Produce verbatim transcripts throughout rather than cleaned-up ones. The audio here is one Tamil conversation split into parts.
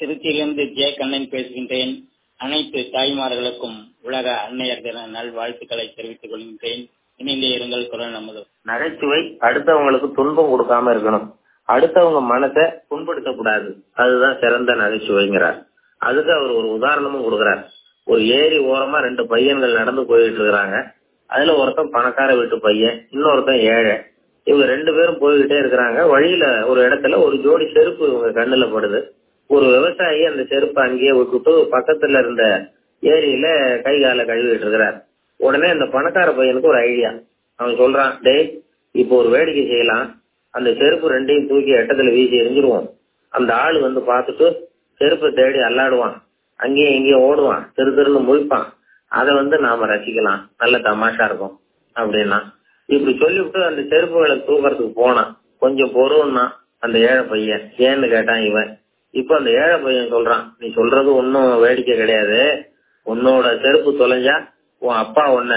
திருச்சியிலிருந்து ஜே கண்ணன் பேசுகின்றேன். அனைத்து தாய்மார்களுக்கும் உலக அன்னையர் தின நல்வாழ்த்துக்களை தெரிவித்துக் கொள்கின்றேன். இணைந்தே இருங்கள் குரல் நமது. நகைச்சுவை அடுத்தவங்களுக்கு துன்பம் கொடுக்காம இருக்கணும், அடுத்தவங்க மனசை புண்படுத்தக்கூடாது, அதுதான் சிறந்த நகைச்சுவைங்கிறார். அதுக்கு அவர் ஒரு உதாரணமும் கொடுக்கிறார். ஒரு ஏரி ஓரமா ரெண்டு பையன்கள் நடந்து போயிட்டு இருக்கிறாங்க. அதுல ஒருத்தன் பணக்கார வீட்டு பையன், இன்னொருத்தன் ஏழை. இவங்க ரெண்டு பேரும் போய்கிட்டே இருக்கிறாங்க. வழியில ஒரு இடத்துல ஒரு ஜோடி செருப்பு இவங்க கண்ணுல படுது. ஒரு விவசாயி அந்த செருப்பை அங்கேயே விட்டுட்டு பக்கத்துல இருந்த ஏரியில கை கால கழுவிட்டு இருக்கிறார். உடனே அந்த பணக்கார பையனுக்கு ஒரு ஐடியா. அவன் சொல்றான், டேய் இப்போ ஒரு வேடிக்கை செய்யலாம், அந்த செருப்பு ரெண்டையும் தூக்கி எட்டத்துல வீசி எரிஞ்சிருவோம். அந்த ஆளு வந்து பார்த்துட்டு செருப்பை தேடி அல்லாடுவான், அங்கேயும் இங்கேயும் ஓடுவான், திரு திருன்னு முழிப்பான். அதை வந்து நாம ரசிக்கலாம், நல்ல தமாஷா இருக்கும் அப்படின்னா. இப்படி சொல்லிவிட்டு அந்த செருப்புகளை தூக்கறதுக்கு போனான். கொஞ்சம் பொறுன்னா அந்த ஏழை பையன். ஏன்னு கேட்டான் இவன். இப்ப அந்த ஏழை பையன் சொல்றான், நீ சொல்றது ஒன்னும் வேடிக்கை கிடையாது, உன்னோட செருப்பு தொலைஞ்சா உன் அப்பா உன்ன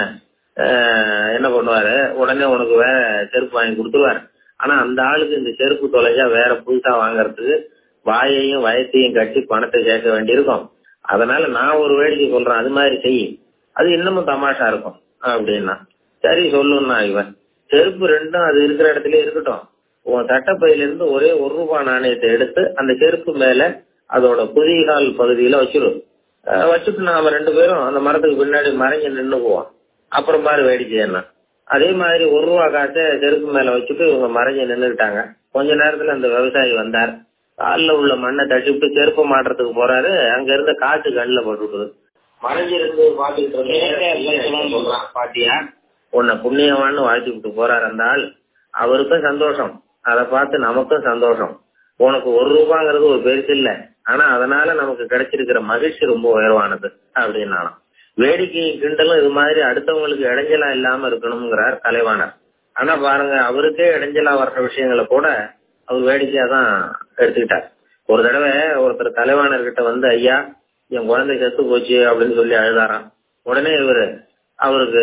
என்ன பண்ணுவாரு, உடனே உனக்கு வேற செருப்பு வாங்கி கொடுத்துருவாரு. ஆனா அந்த ஆளுக்கு இந்த செருப்பு தொலைஞ்சா வேற புதுசா வாங்கறதுக்கு வாயையும் வயத்தையும் கட்டி பணத்தை சேர்க்க வேண்டியிருக்கும். அதனால நான் ஒரு வேடிக்கை சொல்றேன், அது மாதிரி செய், அது இன்னமும் தமாஷா இருக்கும் அப்படின்னா. சரி சொல்லுன்னா இவன். செருப்பு ரெண்டும் அது இருக்கிற இடத்துல இருக்கட்டும், உன் சட்டப்பையில இருந்து ஒரே ஒரு ரூபாய் நாணயத்தை எடுத்து அந்த செருப்பு மேல அதோட குதிகால் பகுதியில வச்சிடும். வச்சுட்டு நாம ரெண்டு பேரும் அந்த மரத்துக்கு பின்னாடி மறைஞ்சு நின்று போவோம். அப்புறம் பாரு வேடிக்கை என்ன. அதே மாதிரி ஒரு ரூபா காசை செருப்பு மேல வச்சுட்டு இவங்க மறைஞ்சு நின்றுட்டாங்க. கொஞ்ச நேரத்துல அந்த விவசாயி வந்தார். காலில் உள்ள மண்ணை தட்டிவிட்டு செருப்பு மாட்டுறதுக்கு போறாரு. அங்க இருந்த காட்டு கண்ணுல போட்டுவிட்டுது. மறைஞ்சிருந்து பாத்துக்கிட்டு சொல்றான், பாட்டியா உன்னை புண்ணியவான்னு வாழ்த்தி விட்டு போறாரு அந்த ஆள். அவருக்கும் சந்தோஷம், அதை பார்த்து நமக்கும் சந்தோஷம். உனக்கு ஒரு ரூபாங்கிறது ஒரு பெருசு இல்ல, ஆனா அதனால நமக்கு கிடைச்சிருக்கிற மகிழ்ச்சி ரொம்ப உயர்வானது அப்படின்னா. வேடிக்கை கிண்டலும் இது மாதிரி அடுத்தவங்களுக்கு இடைஞ்சலா இல்லாம இருக்கணுங்கிறார் கலைவாணர். ஆனா பாருங்க, அவருக்கே இடைஞ்சலா வர்ற விஷயங்களை கூட அவர் வேடிக்கையா தான் எடுத்துக்கிட்டார். ஒரு தடவை ஒருத்தர் கலைவாணர்கிட்ட வந்து, ஐயா என் குழந்தை செத்து போச்சு அப்படின்னு சொல்லி அழுதாராம். உடனே இவரு அவருக்கு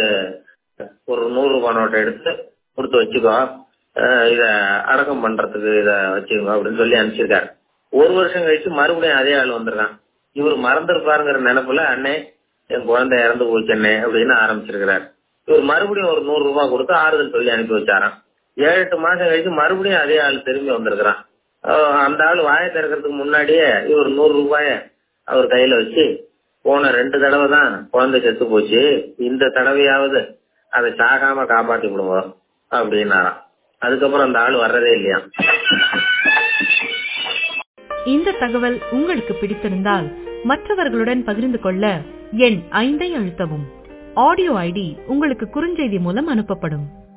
ஒரு நூறு ரூபாய் நோட்டை எடுத்து கொடுத்து வச்சுக்கோ, இத அடக்கம் பண்றதுக்கு இத வச்சுக்கோங்க அப்படின்னு சொல்லி அனுப்பிச்சிருக்காரு. ஒரு வருஷம் கழிச்சு மறுபடியும் அதே ஆள் வந்திருக்கான். இவர் மறந்துருப்பாருங்கிற நினைப்புல, அண்ணே என் குழந்தை இறந்து போச்சுண்ணே அப்படின்னு ஆரம்பிச்சிருக்கிறார். இவர் மறுபடியும் ஒரு நூறு ரூபாய் கொடுத்து ஆறுதல் சொல்லி அனுப்பி வச்சாராம். ஏழு எட்டு மாசம் கழிச்சு மறுபடியும் அதே ஆள் திரும்பி வந்திருக்கிறான். அந்த ஆள் வாயை திறக்கிறதுக்கு முன்னாடியே இவர் நூறு ரூபாய அவர் கையில வச்சு, போன ரெண்டு தடவை தான் குழந்தை செத்து போச்சு, இந்த தடவையாவது அதை சாகாம காப்பாற்றி விடுவோம் அப்படின்னாராம். அதுக்கப்புறம் அந்த ஆள் வர்றதே இல்லையா. இந்த தகவல் உங்களுக்கு பிடித்திருந்தால் மற்றவர்களுடன் பகிர்ந்து கொள்ள எண் ஐந்தை அழுத்தவும். ஆடியோ ஐடி உங்களுக்கு குறுஞ்செய்தி மூலம் அனுப்பப்படும்.